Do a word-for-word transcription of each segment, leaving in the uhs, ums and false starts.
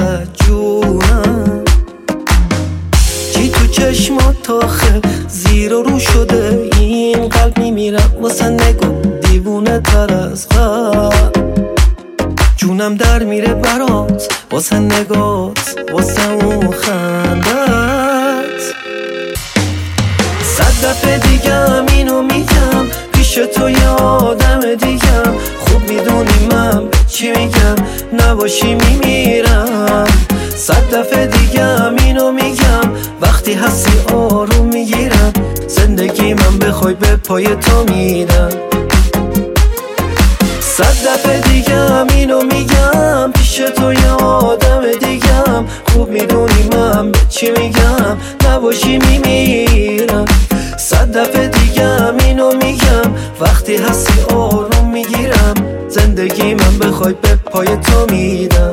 واسه جونم. چی تو چشمات تاخه زیر و رو شده این قلب میمیرم واسه نگو دیوونه تر از قلب. جونم در میره برات واسه نگات واسه اون خندت. صد دفعه دیگم اینو میگم پیش تو یه آدم دیگم. خوب میدونی من چی میگم نباشی میمیرم. صد دفعه دیگم اینو میگم وقتی هستی آروم میگیرم. زندگی من بخوای به پای تو میدم. صد دفعه دیگم اینو میگم پیش تو یه آدم دیگم. خوب میدونی من به چی میگم نباشی میمیرم. صد دفعه دیگم اینو میگم وقتی هستی آروم میگیرم. زندگی من بخوای به پای تو میدم.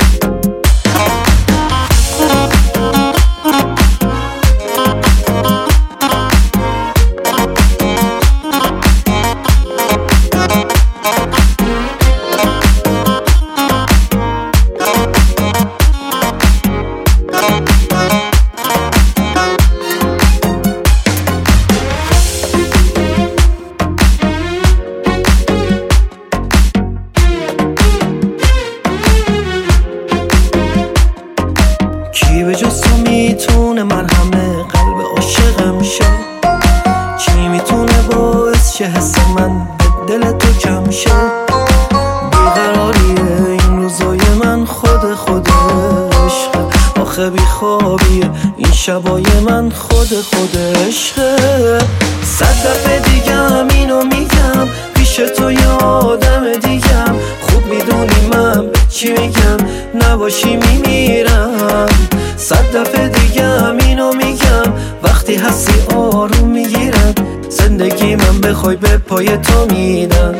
کی به جز تو میتونه مرهم قلب عاشقم شه؟ چی میتونه باعث شه حس من به دل تو کم شه؟ بیقراریه این روزای من خود خود عشقه. آخه بیخوابیه این شبای من خود خود عشقه. صد دفعه دیگم اینو میگم پیش تو یه آدم دیگم. خوب میدونی من چی میگم نباشی میمیرم. صد دفعه دیگم اینو میگم وقتی هستی آروم میگیرم. زندگی من بخوای به پای تو میدم.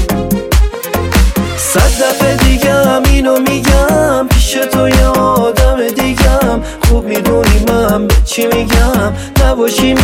صد دفعه دیگم اینو میگم پیش تو یه آدم دیگم. خوب میدونی من به چی میگم نباشی